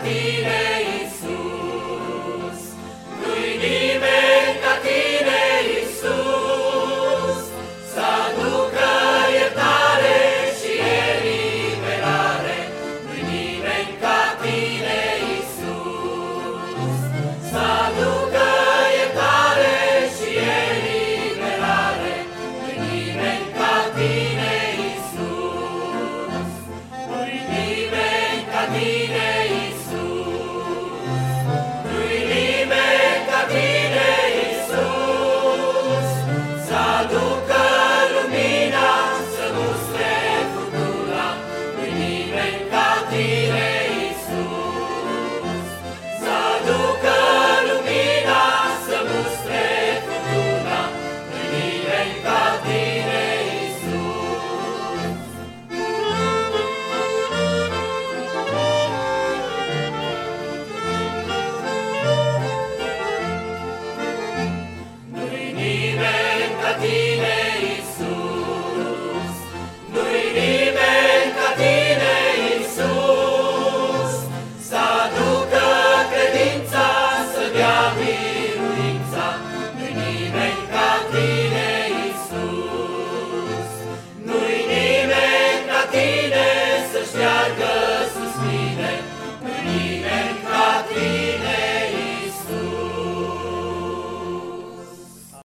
tine, Iisus. Nu-i nimeni ca tine, Iisus, să aducă iertare și eliberare. Nu-i nimeni ca tine, Iisus, să aducă iertare și eliberare. Nu-i nimeni ca tine, Iisus, nu-i nimeni ca tine,